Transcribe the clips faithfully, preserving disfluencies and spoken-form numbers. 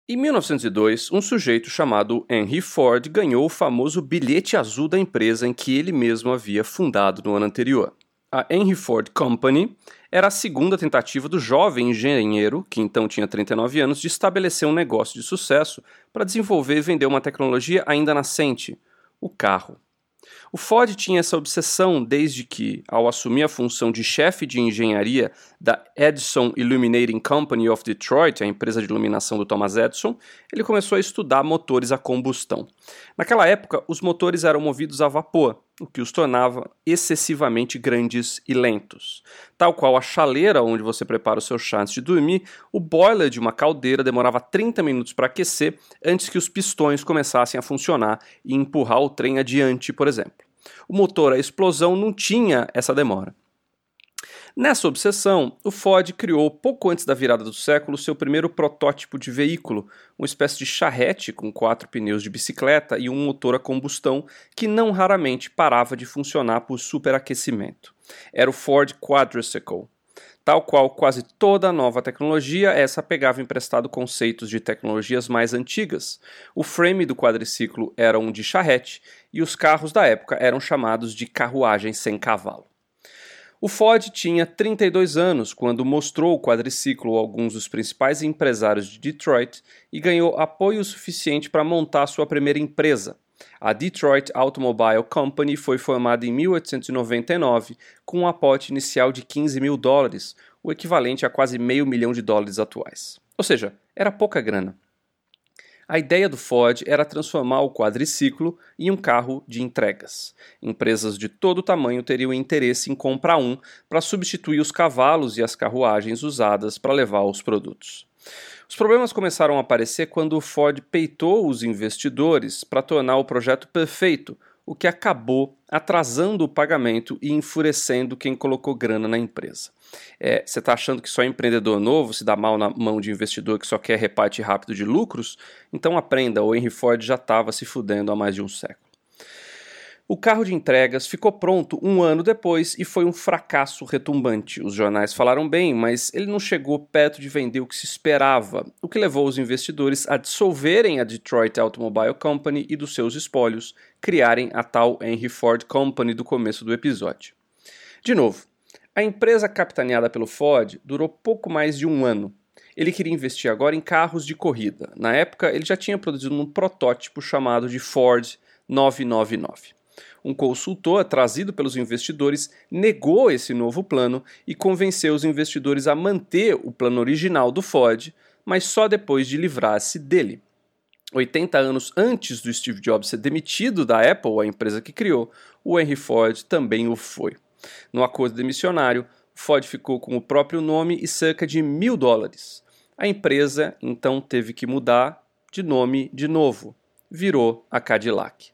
Em mil novecentos e dois, um sujeito chamado Henry Ford ganhou o famoso bilhete azul da empresa em que ele mesmo havia fundado no ano anterior. A Henry Ford Company era a segunda tentativa do jovem engenheiro, que então tinha trinta e nove anos, de estabelecer um negócio de sucesso para desenvolver e vender uma tecnologia ainda nascente, o carro. O Ford tinha essa obsessão desde que, ao assumir a função de chefe de engenharia da Edison Illuminating Company of Detroit, a empresa de iluminação do Thomas Edison, ele começou a estudar motores a combustão. Naquela época, os motores eram movidos a vapor, o que os tornava excessivamente grandes e lentos. Tal qual a chaleira onde você prepara o seu chá antes de dormir, o boiler de uma caldeira demorava trinta minutos para aquecer antes que os pistões começassem a funcionar e empurrar o trem adiante, por exemplo. O motor a explosão não tinha essa demora. Nessa obsessão, o Ford criou, pouco antes da virada do século, seu primeiro protótipo de veículo, uma espécie de charrete com quatro pneus de bicicleta e um motor a combustão que não raramente parava de funcionar por superaquecimento. Era o Ford Quadricycle. Tal qual quase toda nova tecnologia, essa pegava emprestado conceitos de tecnologias mais antigas. O frame do quadriciclo era um de charrete e os carros da época eram chamados de carruagem sem cavalo. O Ford tinha trinta e dois anos quando mostrou o quadriciclo a alguns dos principais empresários de Detroit e ganhou apoio suficiente para montar sua primeira empresa. A Detroit Automobile Company foi formada em mil oitocentos e noventa e nove com um aporte inicial de quinze mil dólares, o equivalente a quase meio milhão de dólares atuais. Ou seja, era pouca grana. A ideia do Ford era transformar o quadriciclo em um carro de entregas. Empresas de todo tamanho teriam interesse em comprar um para substituir os cavalos e as carruagens usadas para levar os produtos. Os problemas começaram a aparecer quando o Ford peitou os investidores para tornar o projeto perfeito, o que acabou atrasando o pagamento e enfurecendo quem colocou grana na empresa. É, você está achando que só empreendedor novo se dá mal na mão de investidor que só quer reparte rápido de lucros? Então aprenda, o Henry Ford já estava se fudendo há mais de um século. O carro de entregas ficou pronto um ano depois e foi um fracasso retumbante. Os jornais falaram bem, mas ele não chegou perto de vender o que se esperava, o que levou os investidores a dissolverem a Detroit Automobile Company e dos seus espólios criarem a tal Henry Ford Company do começo do episódio. De novo, a empresa capitaneada pelo Ford durou pouco mais de um ano. Ele queria investir agora em carros de corrida. Na época, ele já tinha produzido um protótipo chamado de Ford novecentos e noventa e nove. Um consultor, trazido pelos investidores, negou esse novo plano e convenceu os investidores a manter o plano original do Ford, mas só depois de livrar-se dele. oitenta anos antes do Steve Jobs ser demitido da Apple, a empresa que criou, o Henry Ford também o foi. No acordo demissionário, Ford ficou com o próprio nome e cerca de mil dólares. A empresa então teve que mudar de nome de novo. Virou a Cadillac.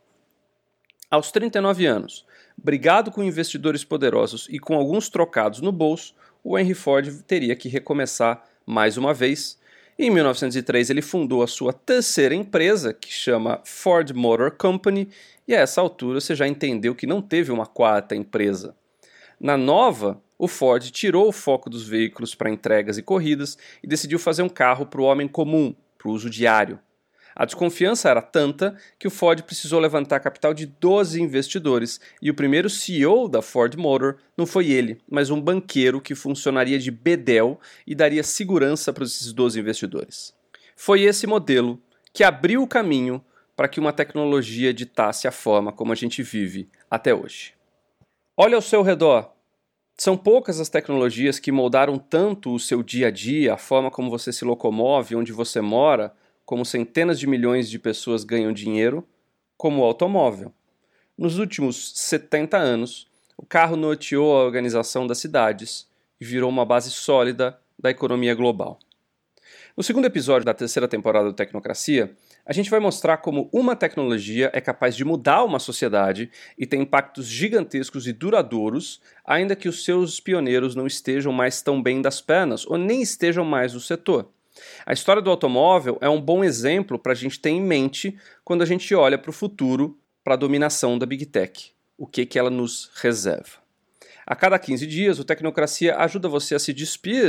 Aos trinta e nove anos, brigado com investidores poderosos e com alguns trocados no bolso, o Henry Ford teria que recomeçar mais uma vez. Em mil novecentos e três ele fundou a sua terceira empresa, que chama Ford Motor Company, e a essa altura você já entendeu que não teve uma quarta empresa. Na nova, o Ford tirou o foco dos veículos para entregas e corridas e decidiu fazer um carro para o homem comum, para o uso diário. A desconfiança era tanta que o Ford precisou levantar capital de doze investidores e o primeiro C E O da Ford Motor não foi ele, mas um banqueiro que funcionaria de bedel e daria segurança para esses doze investidores. Foi esse modelo que abriu o caminho para que uma tecnologia ditasse a forma como a gente vive até hoje. Olha ao seu redor. São poucas as tecnologias que moldaram tanto o seu dia a dia, a forma como você se locomove, onde você mora, como centenas de milhões de pessoas ganham dinheiro, como o automóvel. Nos últimos setenta anos, o carro norteou a organização das cidades e virou uma base sólida da economia global. No segundo episódio da terceira temporada do Tecnocracia, a gente vai mostrar como uma tecnologia é capaz de mudar uma sociedade e tem impactos gigantescos e duradouros, ainda que os seus pioneiros não estejam mais tão bem das pernas ou nem estejam mais no setor. A história do automóvel é um bom exemplo para a gente ter em mente quando a gente olha para o futuro, para a dominação da Big Tech, o que, que ela nos reserva. A cada quinze dias, o Tecnocracia ajuda você a se despir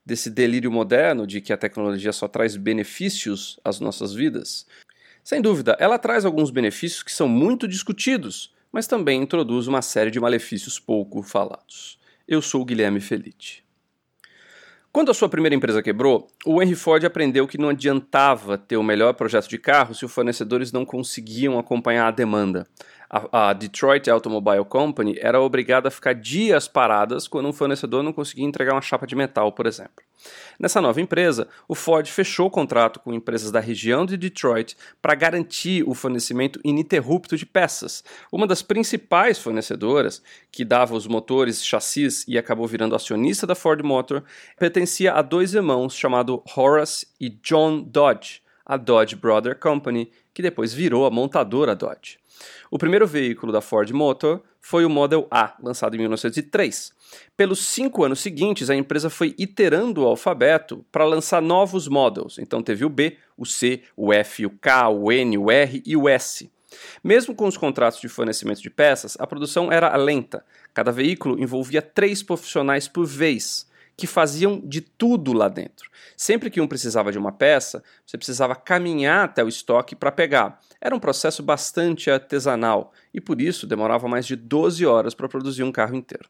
desse delírio moderno de que a tecnologia só traz benefícios às nossas vidas? Sem dúvida, ela traz alguns benefícios que são muito discutidos, mas também introduz uma série de malefícios pouco falados. Eu sou o Guilherme Felitti. Quando a sua primeira empresa quebrou, o Henry Ford aprendeu que não adiantava ter o melhor projeto de carro se os fornecedores não conseguiam acompanhar a demanda. A, a Detroit Automobile Company era obrigada a ficar dias paradas quando um fornecedor não conseguia entregar uma chapa de metal, por exemplo. Nessa nova empresa, o Ford fechou o contrato com empresas da região de Detroit para garantir o fornecimento ininterrupto de peças. Uma das principais fornecedoras, que dava os motores, chassis e acabou virando acionista da Ford Motor, pertencia a dois irmãos chamados Horace e John Dodge, a Dodge Brother Company, que depois virou a montadora Dodge. O primeiro veículo da Ford Motor foi o Model A, lançado em mil novecentos e três. Pelos cinco anos seguintes, a empresa foi iterando o alfabeto para lançar novos models. Então teve o B, o C, o F, o K, o N, o R e o S. Mesmo com os contratos de fornecimento de peças, a produção era lenta. Cada veículo envolvia três profissionais por vez, que faziam de tudo lá dentro. Sempre que um precisava de uma peça, você precisava caminhar até o estoque para pegar. Era um processo bastante artesanal e, por isso, demorava mais de doze horas para produzir um carro inteiro.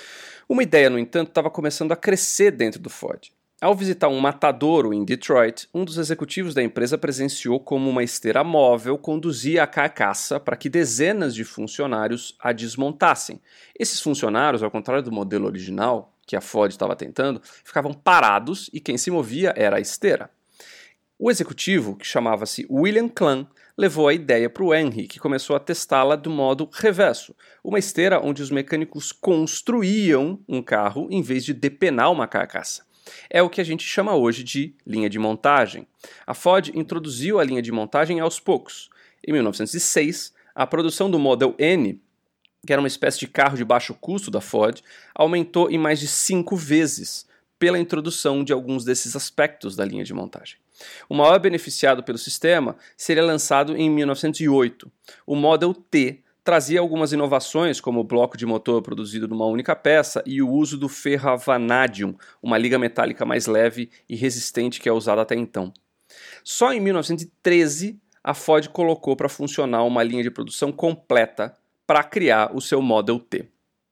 Uma ideia, no entanto, estava começando a crescer dentro do Ford. Ao visitar um matadouro em Detroit, um dos executivos da empresa presenciou como uma esteira móvel conduzia a carcaça para que dezenas de funcionários a desmontassem. Esses funcionários, ao contrário do modelo original, que a Ford estava tentando, ficavam parados e quem se movia era a esteira. O executivo, que chamava-se William Clun, levou a ideia para o Henry, que começou a testá-la do modo reverso, uma esteira onde os mecânicos construíam um carro em vez de depenar uma carcaça. É o que a gente chama hoje de linha de montagem. A Ford introduziu a linha de montagem aos poucos. Em mil novecentos e seis, a produção do Model N, que era uma espécie de carro de baixo custo da Ford, aumentou em mais de cinco vezes pela introdução de alguns desses aspectos da linha de montagem. O maior beneficiado pelo sistema seria lançado em mil novecentos e oito. O Model T trazia algumas inovações, como o bloco de motor produzido numa única peça e o uso do ferrovanadium, uma liga metálica mais leve e resistente que é usada até então. Só em mil novecentos e treze, a Ford colocou para funcionar uma linha de produção completa para criar o seu Model T.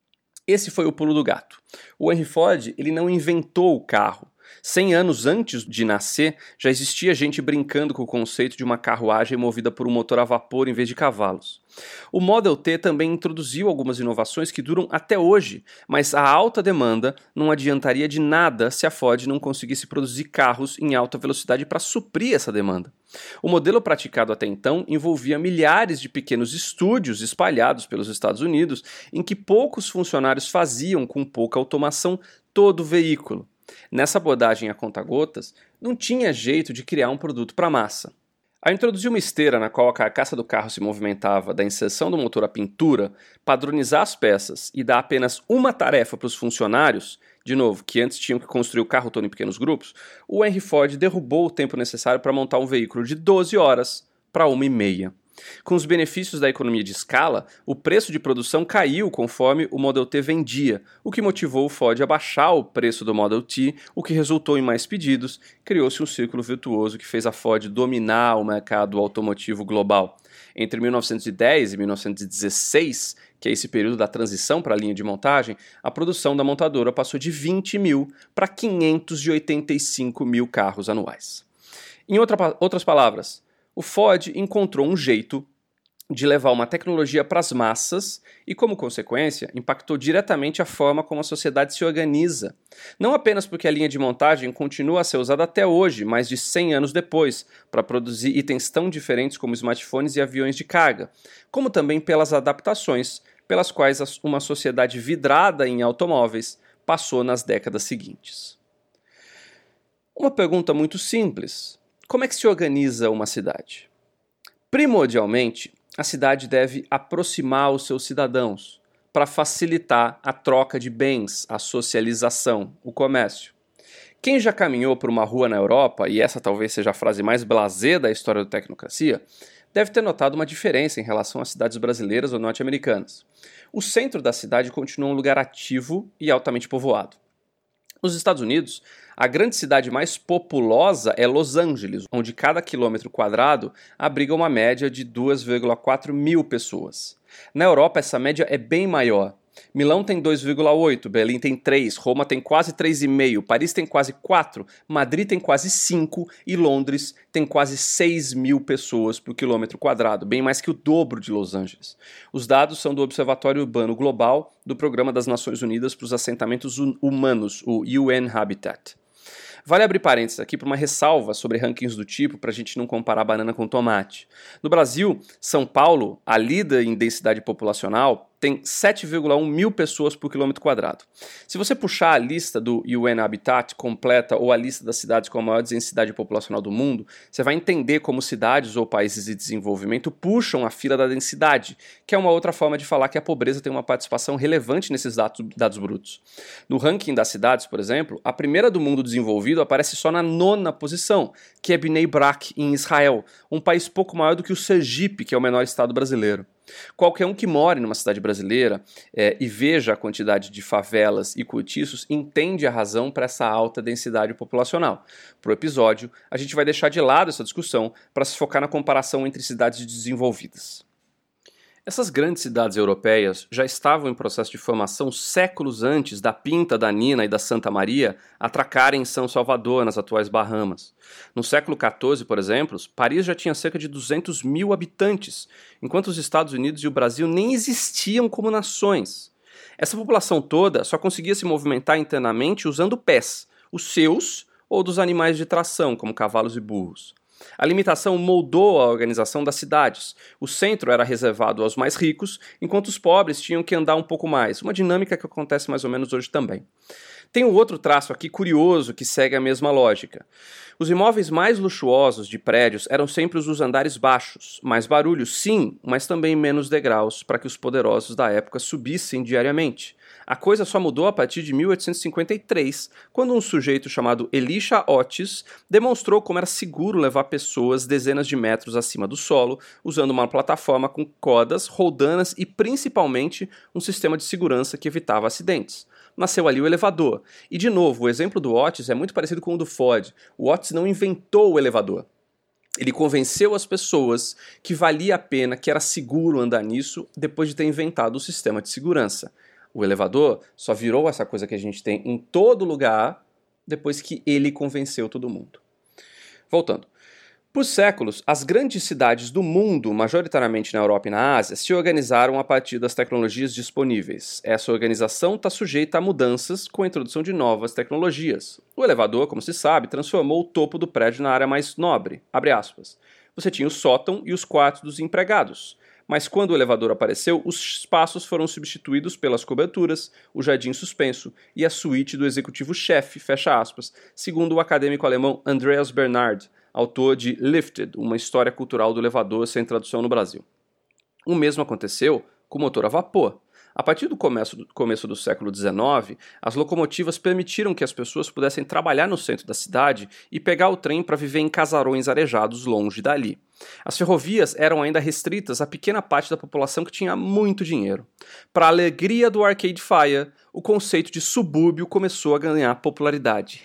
Esse foi o pulo do gato. O Henry Ford ele não inventou o carro. Cem anos antes de nascer, já existia gente brincando com o conceito de uma carruagem movida por um motor a vapor em vez de cavalos. O Model T também introduziu algumas inovações que duram até hoje, mas a alta demanda não adiantaria de nada se a Ford não conseguisse produzir carros em alta velocidade para suprir essa demanda. O modelo praticado até então envolvia milhares de pequenos estúdios espalhados pelos Estados Unidos, em que poucos funcionários faziam com pouca automação todo o veículo. Nessa abordagem a conta-gotas, não tinha jeito de criar um produto para massa. Ao introduzir uma esteira na qual a carcaça do carro se movimentava da inserção do motor à pintura, padronizar as peças e dar apenas uma tarefa para os funcionários, de novo, que antes tinham que construir o carro todo em pequenos grupos, o Henry Ford derrubou o tempo necessário para montar um veículo de doze horas para uma e meia. Com os benefícios da economia de escala, o preço de produção caiu conforme o Model T vendia, o que motivou o Ford a baixar o preço do Model T, o que resultou em mais pedidos. Criou-se um círculo virtuoso que fez a Ford dominar o mercado automotivo global. Entre mil novecentos e dez e mil novecentos e dezesseis, que é esse período da transição para a linha de montagem, a produção da montadora passou de vinte mil para quinhentos e oitenta e cinco mil carros anuais. Em outra, outras palavras, o Ford encontrou um jeito de levar uma tecnologia para as massas e, como consequência, impactou diretamente a forma como a sociedade se organiza. Não apenas porque a linha de montagem continua a ser usada até hoje, mais de cem anos depois, para produzir itens tão diferentes como smartphones e aviões de carga, como também pelas adaptações pelas quais uma sociedade vidrada em automóveis passou nas décadas seguintes. Uma pergunta muito simples. Como é que se organiza uma cidade? Primordialmente, a cidade deve aproximar os seus cidadãos para facilitar a troca de bens, a socialização, o comércio. Quem já caminhou por uma rua na Europa, e essa talvez seja a frase mais blasé da história da tecnocracia, deve ter notado uma diferença em relação às cidades brasileiras ou norte-americanas. O centro da cidade continua um lugar ativo e altamente povoado. Nos Estados Unidos, a grande cidade mais populosa é Los Angeles, onde cada quilômetro quadrado abriga uma média de duas vírgula quatro mil pessoas. Na Europa, essa média é bem maior. Milão tem dois vírgula oito, Berlim tem três, Roma tem quase três vírgula cinco, Paris tem quase quatro, Madrid tem quase cinco e Londres tem quase seis mil pessoas por quilômetro quadrado, bem mais que o dobro de Los Angeles. Os dados são do Observatório Urbano Global do Programa das Nações Unidas para os Assentamentos Humanos, o U N Habitat. Vale abrir parênteses aqui para uma ressalva sobre rankings do tipo, para a gente não comparar banana com tomate. No Brasil, São Paulo, a líder em densidade populacional, tem sete vírgula um mil pessoas por quilômetro quadrado. Se você puxar a lista do U N Habitat completa ou a lista das cidades com a maior densidade populacional do mundo, você vai entender como cidades ou países de desenvolvimento puxam a fila da densidade, que é uma outra forma de falar que a pobreza tem uma participação relevante nesses dados, dados brutos. No ranking das cidades, por exemplo, a primeira do mundo desenvolvido aparece só na nona posição, que é Bnei Brak, em Israel, um país pouco maior do que o Sergipe, que é o menor estado brasileiro. Qualquer um que more numa cidade brasileira é, e veja a quantidade de favelas e cortiços entende a razão para essa alta densidade populacional. Para o episódio, a gente vai deixar de lado essa discussão para se focar na comparação entre cidades desenvolvidas. Essas grandes cidades europeias já estavam em processo de formação séculos antes da Pinta, da Nina e da Santa Maria atracarem em São Salvador, nas atuais Bahamas. No século quatorze, por exemplo, Paris já tinha cerca de duzentos mil habitantes, enquanto os Estados Unidos e o Brasil nem existiam como nações. Essa população toda só conseguia se movimentar internamente usando pés, os seus ou dos animais de tração, como cavalos e burros. A limitação moldou a organização das cidades. O centro era reservado aos mais ricos, enquanto os pobres tinham que andar um pouco mais, uma dinâmica que acontece mais ou menos hoje também. Tem um outro traço aqui curioso que segue a mesma lógica. Os imóveis mais luxuosos de prédios eram sempre os dos andares baixos, mais barulho, sim, mas também menos degraus para que os poderosos da época subissem diariamente. A coisa só mudou a partir de mil oitocentos e cinquenta e três, quando um sujeito chamado Elisha Otis demonstrou como era seguro levar pessoas dezenas de metros acima do solo, usando uma plataforma com cordas, roldanas e principalmente um sistema de segurança que evitava acidentes. Nasceu ali o elevador. E, de novo, o exemplo do Otis é muito parecido com o do Ford. O Otis não inventou o elevador. Ele convenceu as pessoas que valia a pena, que era seguro andar nisso, depois de ter inventado o sistema de segurança. O elevador só virou essa coisa que a gente tem em todo lugar depois que ele convenceu todo mundo. Voltando. Por séculos, as grandes cidades do mundo, majoritariamente na Europa e na Ásia, se organizaram a partir das tecnologias disponíveis. Essa organização está sujeita a mudanças com a introdução de novas tecnologias. O elevador, como se sabe, transformou o topo do prédio na área mais nobre. Abre aspas. Você tinha o sótão e os quartos dos empregados. Mas quando o elevador apareceu, os espaços foram substituídos pelas coberturas, o jardim suspenso e a suíte do executivo-chefe, fecha aspas, segundo o acadêmico alemão Andreas Bernhard, autor de Lifted, uma história cultural do elevador sem tradução no Brasil. O mesmo aconteceu com o motor a vapor. A partir do começo, do começo do século dezenove, as locomotivas permitiram que as pessoas pudessem trabalhar no centro da cidade e pegar o trem para viver em casarões arejados longe dali. As ferrovias eram ainda restritas a pequena parte da população que tinha muito dinheiro. Para a alegria do Arcade Fire, o conceito de subúrbio começou a ganhar popularidade.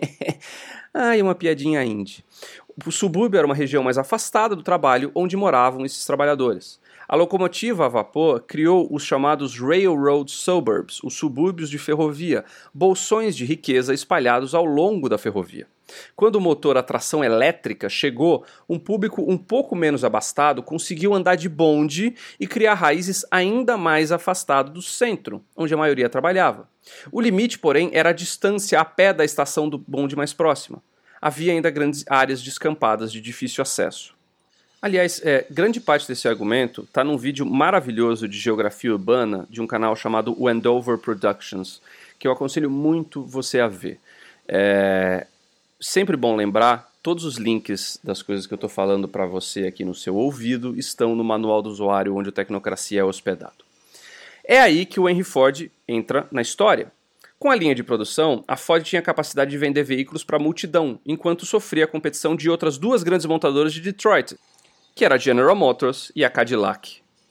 Ai, uma piadinha indie. O subúrbio era uma região mais afastada do trabalho onde moravam esses trabalhadores. A locomotiva a vapor criou os chamados Railroad Suburbs, os subúrbios de ferrovia, bolsões de riqueza espalhados ao longo da ferrovia. Quando o motor a tração elétrica chegou, um público um pouco menos abastado conseguiu andar de bonde e criar raízes ainda mais afastadas do centro, onde a maioria trabalhava. O limite, porém, era a distância a pé da estação do bonde mais próxima. Havia ainda grandes áreas descampadas de difícil acesso. Aliás, é, grande parte desse argumento está num vídeo maravilhoso de geografia urbana de um canal chamado Wendover Productions, que eu aconselho muito você a ver. É sempre bom lembrar, todos os links das coisas que eu estou falando para você aqui no seu ouvido estão no manual do usuário onde o Tecnocracia é hospedado. É aí que o Henry Ford entra na história. Com a linha de produção, a Ford tinha a capacidade de vender veículos para a multidão, enquanto sofria a competição de outras duas grandes montadoras de Detroit, que era a General Motors e a Cadillac.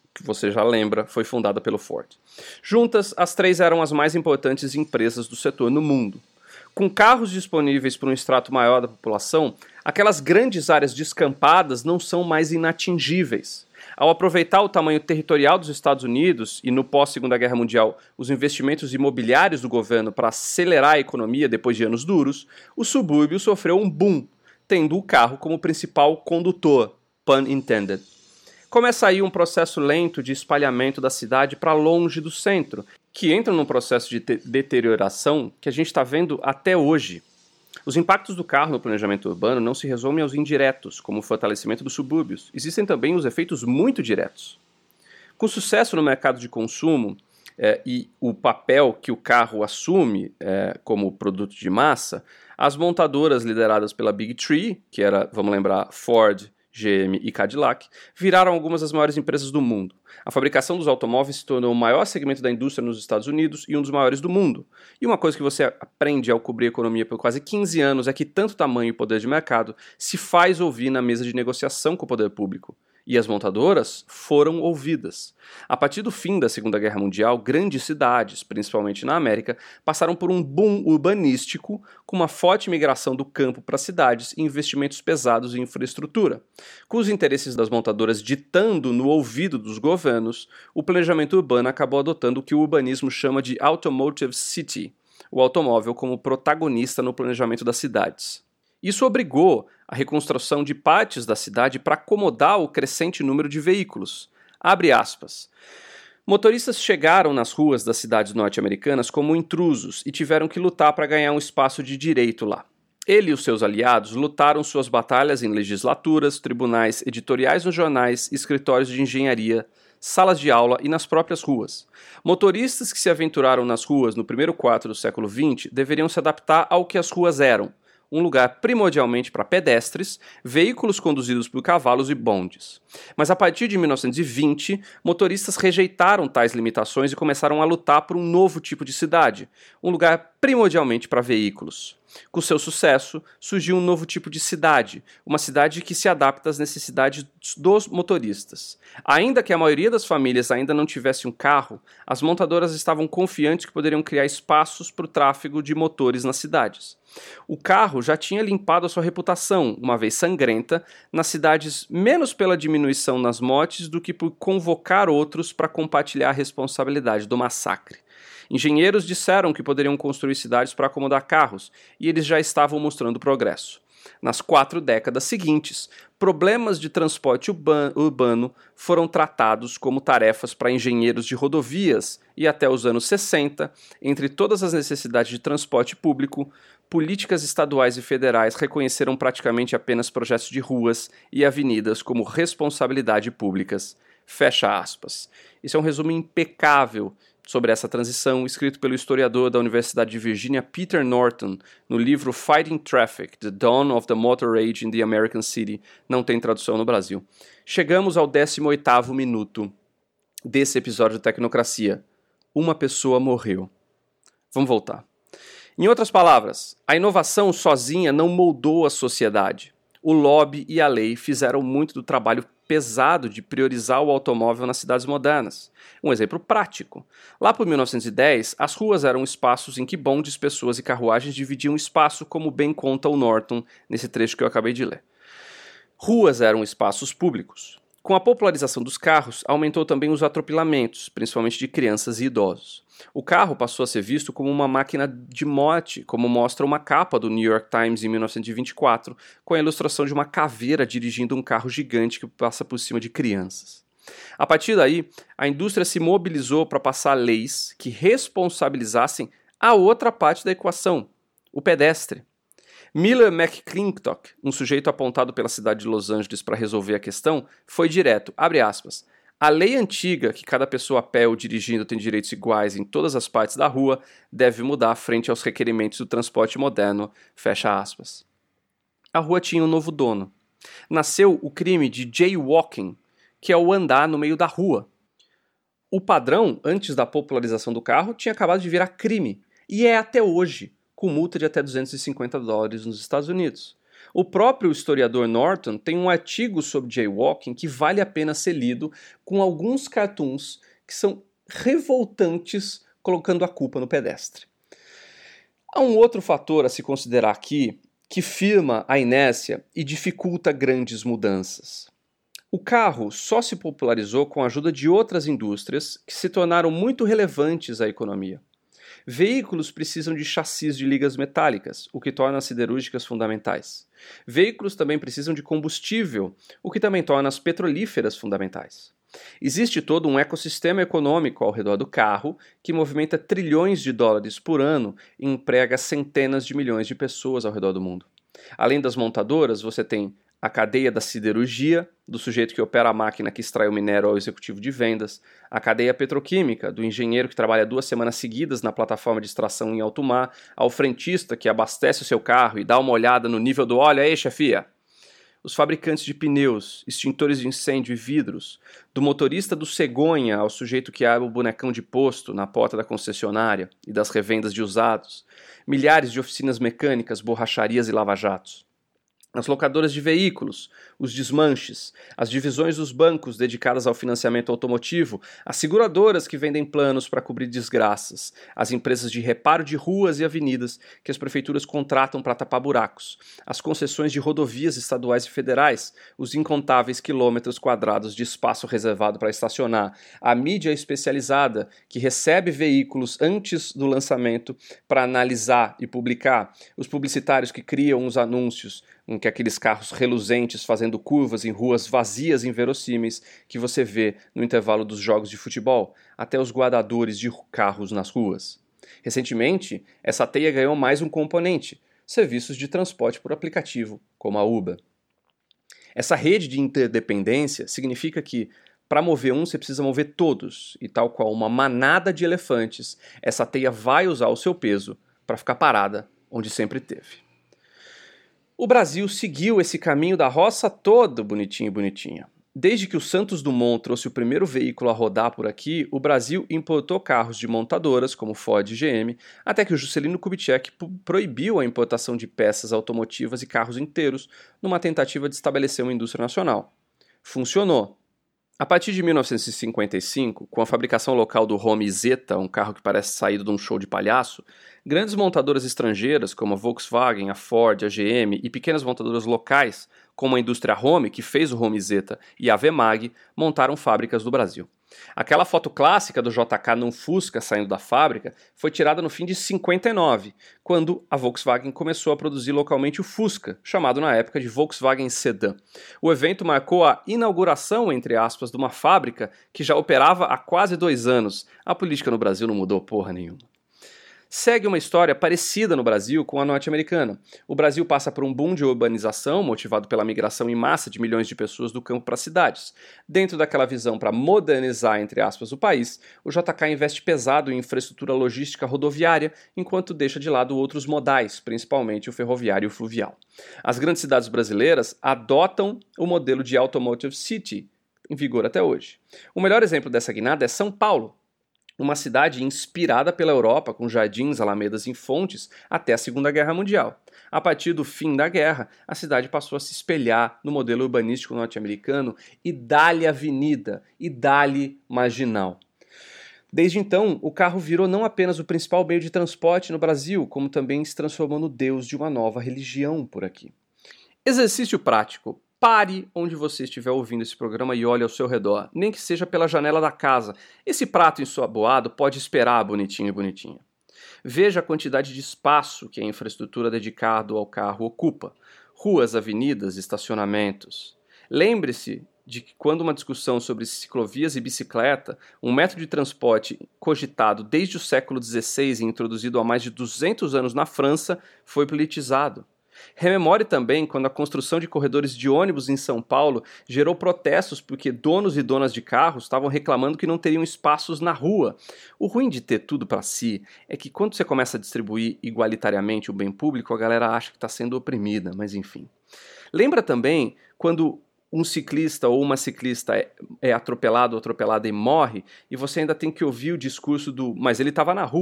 que você já lembra, foi fundada pelo Ford. Juntas, as três eram as mais importantes empresas do setor no mundo. Com carros disponíveis para um extrato maior da população, aquelas grandes áreas descampadas não são mais inatingíveis. Ao aproveitar o tamanho territorial dos Estados Unidos e, no pós-Segunda Guerra Mundial, os investimentos imobiliários do governo para acelerar a economia depois de anos duros, o subúrbio sofreu um boom, tendo o carro como principal condutor, pun intended. Começa aí um processo lento de espalhamento da cidade para longe do centro, que entra num processo de deterioração que a gente está vendo até hoje. Os impactos do carro no planejamento urbano não se resumem aos indiretos, como o fortalecimento dos subúrbios. Existem também os efeitos muito diretos. Com sucesso no mercado de consumo eh, e o papel que o carro assume eh, como produto de massa, as montadoras lideradas pela Big Three, que era, vamos lembrar, Ford, G M e Cadillac, viraram algumas das maiores empresas do mundo. A fabricação dos automóveis se tornou o maior segmento da indústria nos Estados Unidos e um dos maiores do mundo. E uma coisa que você aprende ao cobrir a economia por quase quinze anos é que tanto tamanho e poder de mercado se faz ouvir na mesa de negociação com o poder público. E as montadoras foram ouvidas. A partir do fim da Segunda Guerra Mundial, grandes cidades, principalmente na América, passaram por um boom urbanístico com uma forte migração do campo para as cidades e investimentos pesados em infraestrutura. Com os interesses das montadoras ditando no ouvido dos governos, o planejamento urbano acabou adotando o que o urbanismo chama de Automotive City, o automóvel como protagonista no planejamento das cidades. Isso obrigou a reconstrução de partes da cidade para acomodar o crescente número de veículos. Abre aspas. Motoristas chegaram nas ruas das cidades norte-americanas como intrusos e tiveram que lutar para ganhar um espaço de direito lá. Ele e os seus aliados lutaram suas batalhas em legislaturas, tribunais, editoriais nos jornais, escritórios de engenharia, salas de aula e nas próprias ruas. Motoristas que se aventuraram nas ruas no primeiro quarto do século vinte deveriam se adaptar ao que as ruas eram. Um lugar primordialmente para pedestres, veículos conduzidos por cavalos e bondes. Mas a partir de mil novecentos e vinte, motoristas rejeitaram tais limitações e começaram a lutar por um novo tipo de cidade, um lugar primordialmente para veículos. Com seu sucesso, surgiu um novo tipo de cidade, uma cidade que se adapta às necessidades dos motoristas. Ainda que a maioria das famílias ainda não tivesse um carro, as montadoras estavam confiantes que poderiam criar espaços para o tráfego de motores nas cidades. O carro já tinha limpado a sua reputação, uma vez sangrenta, nas cidades menos pela diminuição nas mortes do que por convocar outros para compartilhar a responsabilidade do massacre. Engenheiros disseram que poderiam construir cidades para acomodar carros, e eles já estavam mostrando progresso. Nas quatro décadas seguintes, problemas de transporte urbano foram tratados como tarefas para engenheiros de rodovias e até os anos sessenta, entre todas as necessidades de transporte público, políticas estaduais e federais reconheceram praticamente apenas projetos de ruas e avenidas como responsabilidade públicas. Fecha aspas. Isso é um resumo impecável sobre essa transição, escrito pelo historiador da Universidade de Virgínia Peter Norton, no livro Fighting Traffic, The Dawn of the Motor Age in the American City. Não tem tradução no Brasil. Chegamos ao décimo oitavo minuto desse episódio de Tecnocracia. Uma pessoa morreu. Vamos voltar. Em outras palavras, a inovação sozinha não moldou a sociedade. O lobby e a lei fizeram muito do trabalho pesado de priorizar o automóvel nas cidades modernas. Um exemplo prático. Lá por mil novecentos e dez, as ruas eram espaços em que bondes, pessoas e carruagens dividiam espaço, como bem conta o Norton nesse trecho que eu acabei de ler. Ruas eram espaços públicos. Com a popularização dos carros, aumentou também os atropelamentos, principalmente de crianças e idosos. O carro passou a ser visto como uma máquina de morte, como mostra uma capa do New York Times em mil novecentos e vinte e quatro, com a ilustração de uma caveira dirigindo um carro gigante que passa por cima de crianças. A partir daí, a indústria se mobilizou para passar leis que responsabilizassem a outra parte da equação, o pedestre. Miller McClintock, um sujeito apontado pela cidade de Los Angeles para resolver a questão, foi direto, abre aspas, a lei antiga que cada pessoa a pé ou dirigindo tem direitos iguais em todas as partes da rua deve mudar frente aos requerimentos do transporte moderno, fecha aspas. A rua tinha um novo dono. Nasceu o crime de jaywalking, que é o andar no meio da rua. O padrão, antes da popularização do carro, tinha acabado de virar crime, e é até hoje, com multa de até duzentos e cinquenta dólares nos Estados Unidos. O próprio historiador Norton tem um artigo sobre jaywalking que vale a pena ser lido, com alguns cartoons que são revoltantes, colocando a culpa no pedestre. Há um outro fator a se considerar aqui que firma a inércia e dificulta grandes mudanças. O carro só se popularizou com a ajuda de outras indústrias que se tornaram muito relevantes à economia. Veículos precisam de chassis de ligas metálicas, o que torna as siderúrgicas fundamentais. Veículos também precisam de combustível, o que também torna as petrolíferas fundamentais. Existe todo um ecossistema econômico ao redor do carro que movimenta trilhões de dólares por ano e emprega centenas de milhões de pessoas ao redor do mundo. Além das montadoras, você tem a cadeia da siderurgia, do sujeito que opera a máquina que extrai o minério ao executivo de vendas, a cadeia petroquímica, do engenheiro que trabalha duas semanas seguidas na plataforma de extração em alto mar, ao frentista que abastece o seu carro e dá uma olhada no nível do óleo. Aí, chefia! Os fabricantes de pneus, extintores de incêndio e vidros, do motorista do cegonha ao sujeito que abre o bonecão de posto na porta da concessionária e das revendas de usados, milhares de oficinas mecânicas, borracharias e lava-jatos. As locadoras de veículos, os desmanches, as divisões dos bancos dedicadas ao financiamento automotivo, as seguradoras que vendem planos para cobrir desgraças, as empresas de reparo de ruas e avenidas que as prefeituras contratam para tapar buracos, as concessões de rodovias estaduais e federais, os incontáveis quilômetros quadrados de espaço reservado para estacionar, a mídia especializada que recebe veículos antes do lançamento para analisar e publicar, os publicitários que criam os anúncios, em que aqueles carros reluzentes fazendo curvas em ruas vazias e inverossímeis que você vê no intervalo dos jogos de futebol, até os guardadores de carros nas ruas. Recentemente, essa teia ganhou mais um componente, serviços de transporte por aplicativo, como a Uber. Essa rede de interdependência significa que, para mover um, você precisa mover todos, e tal qual uma manada de elefantes, essa teia vai usar o seu peso para ficar parada onde sempre teve. O Brasil seguiu esse caminho da roça todo bonitinho e bonitinha. Desde que o Santos Dumont trouxe o primeiro veículo a rodar por aqui, o Brasil importou carros de montadoras, como Ford e G M, até que o Juscelino Kubitschek proibiu a importação de peças automotivas e carros inteiros, numa tentativa de estabelecer uma indústria nacional. Funcionou. A partir de mil novecentos e cinquenta e cinco, com a fabricação local do Home Zeta, um carro que parece saído de um show de palhaço, grandes montadoras estrangeiras como a Volkswagen, a Ford, a G M e pequenas montadoras locais como a Indústria Home, que fez o Home Zeta, e a Vemag, montaram fábricas no Brasil. Aquela foto clássica do J K num Fusca saindo da fábrica foi tirada no fim de cinquenta e nove, quando a Volkswagen começou a produzir localmente o Fusca, chamado na época de Volkswagen Sedan. O evento marcou a inauguração, entre aspas, de uma fábrica que já operava há quase dois anos. A política no Brasil não mudou porra nenhuma. Segue uma história parecida no Brasil com a norte-americana. O Brasil passa por um boom de urbanização motivado pela migração em massa de milhões de pessoas do campo para as cidades. Dentro daquela visão para modernizar, entre aspas, o país, o J K investe pesado em infraestrutura logística rodoviária, enquanto deixa de lado outros modais, principalmente o ferroviário e o fluvial. As grandes cidades brasileiras adotam o modelo de Automotive City, em vigor até hoje. O melhor exemplo dessa guinada é São Paulo, uma cidade inspirada pela Europa, com jardins, alamedas e fontes, até a Segunda Guerra Mundial. A partir do fim da guerra, a cidade passou a se espelhar no modelo urbanístico norte-americano e dá-lhe avenida, e dá-lhe marginal. Desde então, o carro virou não apenas o principal meio de transporte no Brasil, como também se transformou no deus de uma nova religião por aqui. Exercício prático. Pare onde você estiver ouvindo esse programa e olhe ao seu redor, nem que seja pela janela da casa. Esse prato ensoboado pode esperar, bonitinho e bonitinha. Veja a quantidade de espaço que a infraestrutura dedicada ao carro ocupa. Ruas, avenidas, estacionamentos. Lembre-se de que quando uma discussão sobre ciclovias e bicicleta, um método de transporte cogitado desde o século dezesseis e introduzido há mais de duzentos anos na França, foi politizado. Rememore também quando a construção de corredores de ônibus em São Paulo gerou protestos porque donos e donas de carros estavam reclamando que não teriam espaços na rua. O ruim de ter tudo para si é que quando você começa a distribuir igualitariamente o bem público, a galera acha que está sendo oprimida, mas enfim. Lembra também quando um ciclista ou uma ciclista é, é atropelado ou atropelada e morre, e você ainda tem que ouvir o discurso do "mas ele estava na rua",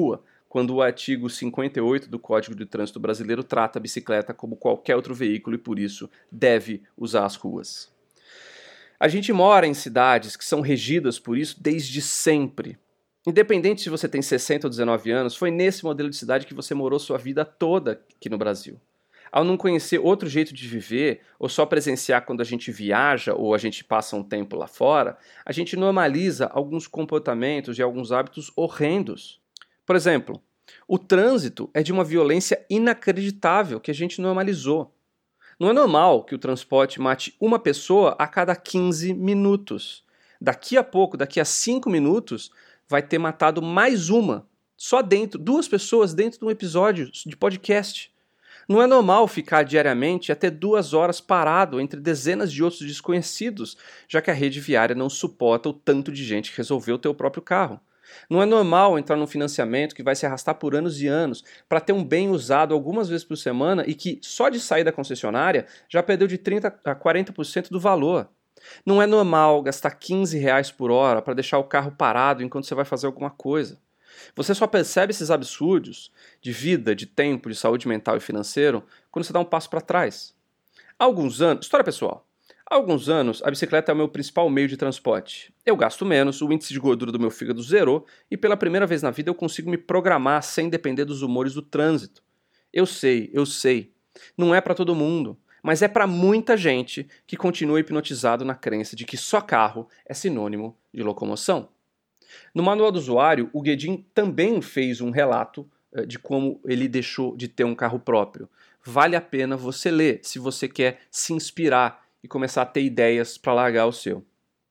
quando o artigo cinquenta e oito do Código de Trânsito Brasileiro trata a bicicleta como qualquer outro veículo e, por isso, deve usar as ruas. A gente mora em cidades que são regidas por isso desde sempre. Independente se você tem sessenta ou dezenove anos, foi nesse modelo de cidade que você morou sua vida toda aqui no Brasil. Ao não conhecer outro jeito de viver, ou só presenciar quando a gente viaja ou a gente passa um tempo lá fora, a gente normaliza alguns comportamentos e alguns hábitos horrendos. Por exemplo, o trânsito é de uma violência inacreditável que a gente normalizou. Não é normal que o transporte mate uma pessoa a cada quinze minutos. Daqui a pouco, daqui a cinco minutos, vai ter matado mais uma, só dentro, duas pessoas dentro de um episódio de podcast. Não é normal ficar diariamente até duas horas parado entre dezenas de outros desconhecidos, já que a rede viária não suporta o tanto de gente que resolveu ter o próprio carro. Não é normal entrar num financiamento que vai se arrastar por anos e anos para ter um bem usado algumas vezes por semana e que, só de sair da concessionária, já perdeu de trinta a quarenta por cento do valor. Não é normal gastar quinze reais por hora para deixar o carro parado enquanto você vai fazer alguma coisa. Você só percebe esses absurdos de vida, de tempo, de saúde mental e financeiro quando você dá um passo para trás. Há alguns anos, história pessoal, há alguns anos a bicicleta é o meu principal meio de transporte. Eu gasto menos, o índice de gordura do meu fígado zerou e pela primeira vez na vida eu consigo me programar sem depender dos humores do trânsito. Eu sei, eu sei, não é para todo mundo, mas é para muita gente que continua hipnotizado na crença de que só carro é sinônimo de locomoção. No manual do usuário, o Guedin também fez um relato uh, de como ele deixou de ter um carro próprio. Vale a pena você ler se você quer se inspirar e começar a ter ideias para largar o seu.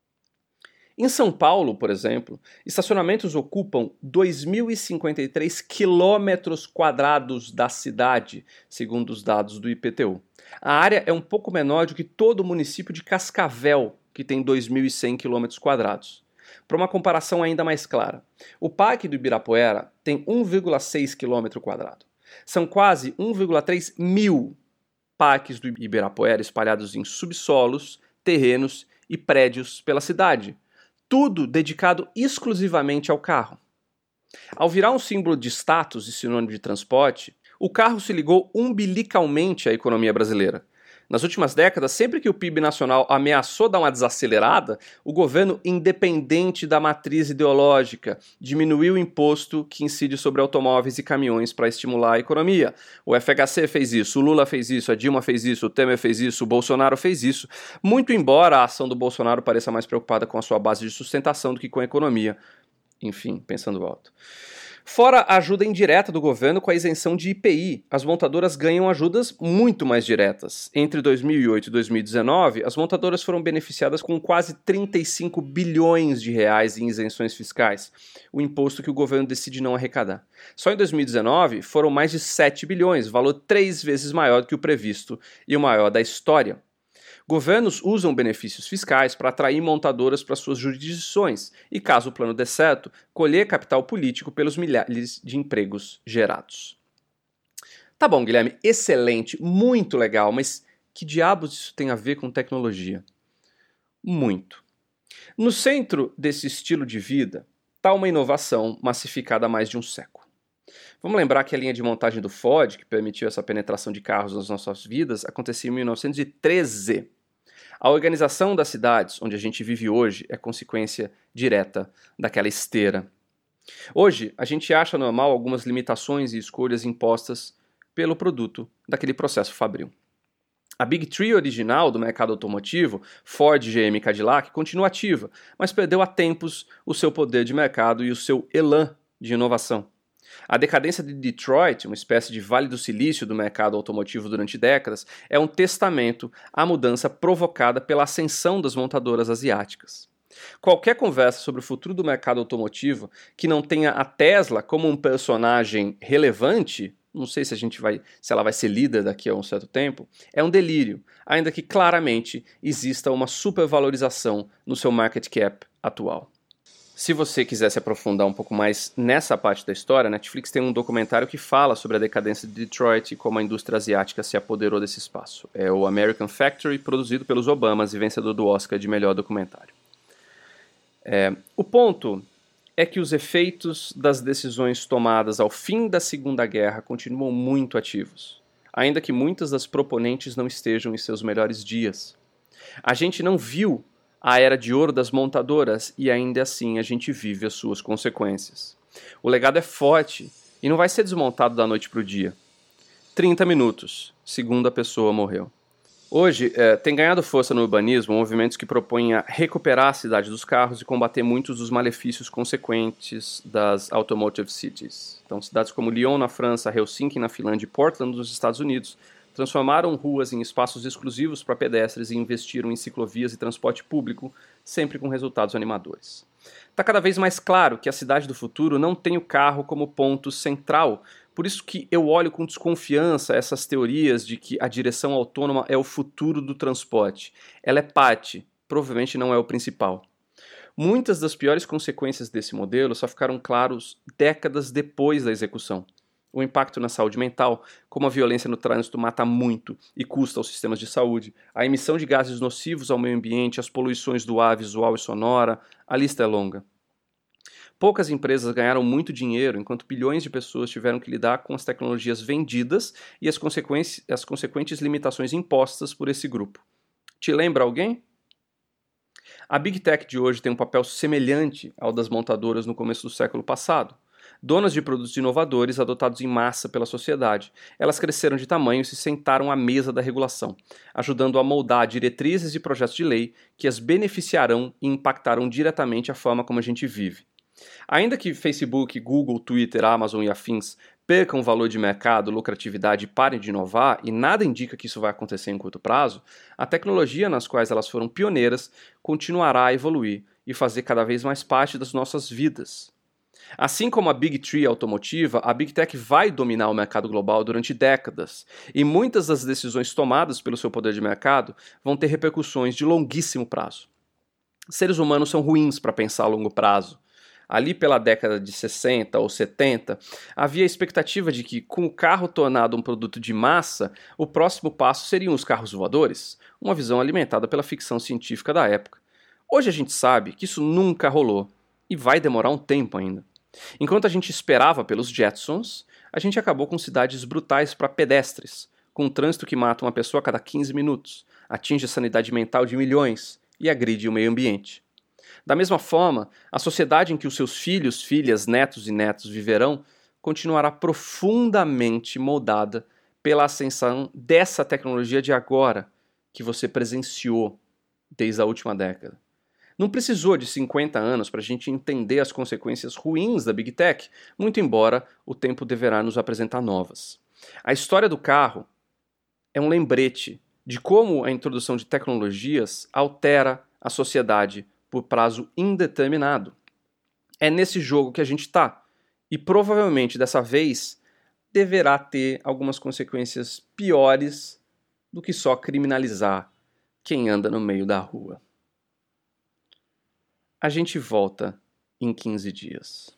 Em São Paulo, por exemplo, estacionamentos ocupam dois mil e cinquenta e três quilômetros quadrados da cidade, segundo os dados do I P T U. A área é um pouco menor do que todo o município de Cascavel, que tem dois mil e cem quilômetros quadrados. Para uma comparação ainda mais clara, o Parque do Ibirapuera tem um vírgula seis quilômetro quadrado. São quase um vírgula três mil parques do Ibirapuera espalhados em subsolos, terrenos e prédios pela cidade. Tudo dedicado exclusivamente ao carro. Ao virar um símbolo de status e sinônimo de transporte, o carro se ligou umbilicalmente à economia brasileira. Nas últimas décadas, sempre que o P I B nacional ameaçou dar uma desacelerada, o governo, independente da matriz ideológica, diminuiu o imposto que incide sobre automóveis e caminhões para estimular a economia. O F H C fez isso, o Lula fez isso, a Dilma fez isso, o Temer fez isso, o Bolsonaro fez isso. Muito embora a ação do Bolsonaro pareça mais preocupada com a sua base de sustentação do que com a economia. Enfim, pensando alto. Fora a ajuda indireta do governo com a isenção de I P I, as montadoras ganham ajudas muito mais diretas. Entre dois mil e oito e dois mil e dezenove, as montadoras foram beneficiadas com quase trinta e cinco bilhões de reais em isenções fiscais, o imposto que o governo decide não arrecadar. Só em dois mil e dezenove foram mais de sete bilhões, valor três vezes maior do que o previsto e o maior da história. Governos usam benefícios fiscais para atrair montadoras para suas jurisdições e, caso o plano dê certo, colher capital político pelos milhares de empregos gerados. Tá bom, Guilherme, excelente, muito legal, mas que diabos isso tem a ver com tecnologia? Muito. No centro desse estilo de vida está uma inovação massificada há mais de um século. Vamos lembrar que a linha de montagem do Ford, que permitiu essa penetração de carros nas nossas vidas, aconteceu em mil novecentos e treze. A organização das cidades, onde a gente vive hoje, é consequência direta daquela esteira. Hoje, a gente acha normal algumas limitações e escolhas impostas pelo produto daquele processo fabril. A Big Three original do mercado automotivo, Ford, G M e Cadillac, continua ativa, mas perdeu há tempos o seu poder de mercado e o seu elan de inovação. A decadência de Detroit, uma espécie de Vale do Silício do mercado automotivo durante décadas, é um testamento à mudança provocada pela ascensão das montadoras asiáticas. Qualquer conversa sobre o futuro do mercado automotivo que não tenha a Tesla como um personagem relevante, não sei se a gente vai, se ela vai ser líder daqui a um certo tempo, é um delírio, ainda que claramente exista uma supervalorização no seu market cap atual. Se você quiser se aprofundar um pouco mais nessa parte da história, a Netflix tem um documentário que fala sobre a decadência de Detroit e como a indústria asiática se apoderou desse espaço. É o American Factory, produzido pelos Obamas e vencedor do Oscar de melhor documentário. É, o ponto é que os efeitos das decisões tomadas ao fim da Segunda Guerra continuam muito ativos, ainda que muitas das proponentes não estejam em seus melhores dias. A gente não viu a era de ouro das montadoras e ainda assim a gente vive as suas consequências. O legado é forte e não vai ser desmontado da noite para o dia. trinta minutos, segunda pessoa morreu. Hoje, é, tem ganhado força no urbanismo movimentos que propõem a recuperar a cidade dos carros e combater muitos dos malefícios consequentes das automotive cities. Então, cidades como Lyon, na França, Helsinki, na Finlândia e Portland, nos Estados Unidos, transformaram ruas em espaços exclusivos para pedestres e investiram em ciclovias e transporte público, sempre com resultados animadores. Está cada vez mais claro que a cidade do futuro não tem o carro como ponto central. Por isso que eu olho com desconfiança essas teorias de que a direção autônoma é o futuro do transporte. Ela é parte, provavelmente não é o principal. Muitas das piores consequências desse modelo só ficaram claros décadas depois da execução. O impacto na saúde mental, como a violência no trânsito mata muito e custa aos sistemas de saúde, a emissão de gases nocivos ao meio ambiente, as poluições do ar visual e sonora, a lista é longa. Poucas empresas ganharam muito dinheiro, enquanto bilhões de pessoas tiveram que lidar com as tecnologias vendidas e as, consequências, as consequentes limitações impostas por esse grupo. Te lembra alguém? A Big Tech de hoje tem um papel semelhante ao das montadoras no começo do século passado. Donas de produtos inovadores adotados em massa pela sociedade, elas cresceram de tamanho e se sentaram à mesa da regulação, ajudando a moldar diretrizes e projetos de lei que as beneficiarão e impactarão diretamente a forma como a gente vive. Ainda que Facebook, Google, Twitter, Amazon e afins percam valor de mercado, lucratividade e parem de inovar, e nada indica que isso vai acontecer em curto prazo, a tecnologia nas quais elas foram pioneiras continuará a evoluir e fazer cada vez mais parte das nossas vidas. Assim como a Big Three automotiva, a Big Tech vai dominar o mercado global durante décadas, e muitas das decisões tomadas pelo seu poder de mercado vão ter repercussões de longuíssimo prazo. Seres humanos são ruins para pensar a longo prazo. Ali pela década de sessenta ou setenta, havia a expectativa de que, com o carro tornado um produto de massa, o próximo passo seriam os carros voadores, uma visão alimentada pela ficção científica da época. Hoje a gente sabe que isso nunca rolou, e vai demorar um tempo ainda. Enquanto a gente esperava pelos Jetsons, a gente acabou com cidades brutais para pedestres, com um trânsito que mata uma pessoa a cada quinze minutos, atinge a sanidade mental de milhões e agride o meio ambiente. Da mesma forma, a sociedade em que os seus filhos, filhas, netos e netos viverão continuará profundamente moldada pela ascensão dessa tecnologia de agora que você presenciou desde a última década. Não precisou de cinquenta anos para a gente entender as consequências ruins da Big Tech, muito embora o tempo deverá nos apresentar novas. A história do carro é um lembrete de como a introdução de tecnologias altera a sociedade por prazo indeterminado. É nesse jogo que a gente está, e provavelmente dessa vez deverá ter algumas consequências piores do que só criminalizar quem anda no meio da rua. A gente volta em quinze dias.